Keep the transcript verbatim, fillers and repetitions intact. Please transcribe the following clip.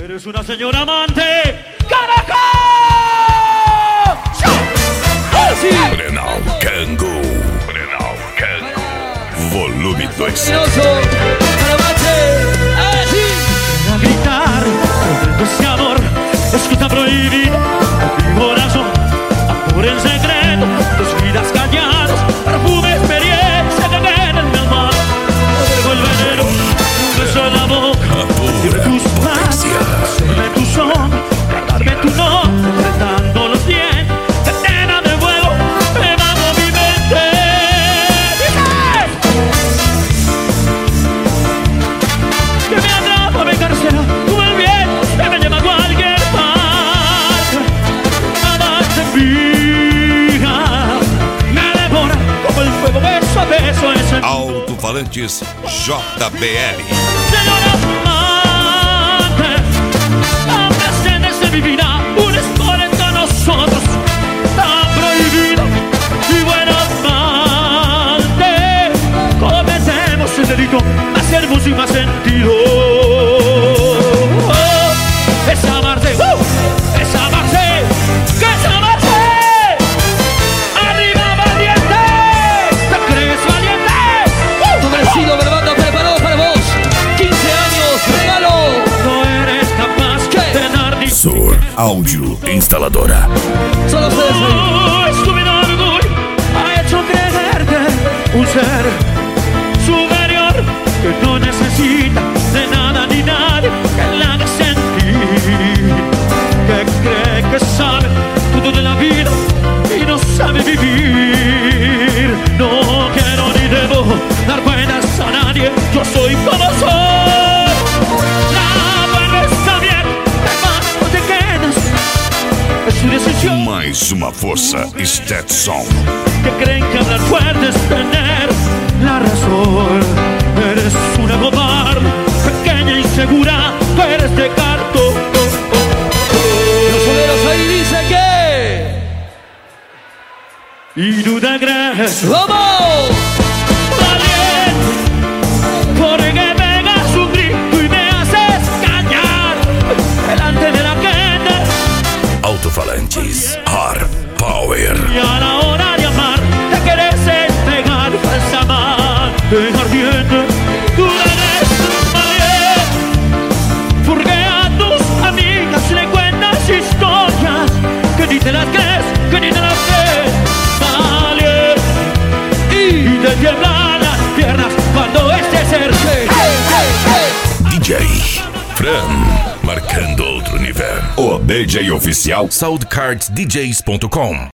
Eres una señora amante. ¡Caracol! ¡Sí! Renal Cango. Renal Cango. Volume dois. A gritar todo ese amor es que está prohibido mi corazón. Amor en secreto, dos vidas calladas, perfume, experiencia que queda en mi alma. Dejo el veneno, un beso en la boca, de tus manos, de tu son, darme tu nombre, apretando los dientes, cadena de fuego, pegando mi mente. Que me atrapa, me encarcela, como el viento que me lleva a cualquier parte. Nada se fija, me devora como el fuego, beso a beso ese. Alto-Falantes J B L. Señora amante, presente en mi vida, un escolar entre nosotros, tan prohibido y buen amante. Cometemos el delito más hermoso y más sentido. Oh, es amarse, uh, es amarse, que es amarse. Arriba valientes, ¿te crees valiente? Todo el estilo de la banda preparado para vos. quince años, regalo. No eres capaz de dar ni Sur Áudio Instaladora. Solo ustedes ahí. Oh, estúpido orgullo ha hecho creerte un ser superior que no necesita de nada ni nadie que la haga sentir, que cree que sabe todo de la vida y no sabe vivir. No quiero ni debo dar cuentas a nadie, yo soy como soy. La buena está bien, además no te quedas, es su decisión. Mais uma força Stetson. Que creen que hablar fuerte es tener la razón. Eres una cobarde, pequeña e insegura, tú eres de cartón. Los soleros ahí dice que. Y tú te crees ¡Vamos! valiente, porque pegas un grito y me haces callar delante de la gente. Alto-Falantes Hard Power. Y a la hora de amar te quieres entregar falsa amante ardiente. Tú eres valiente, porque a tus amigas le cuentas historias que ni te las crees, que ni te las crees. Valiente, y te tiemblan las piernas cuando este ser se... D J Fran, marcando outro nível. O D J oficial soundcards d js ponto com.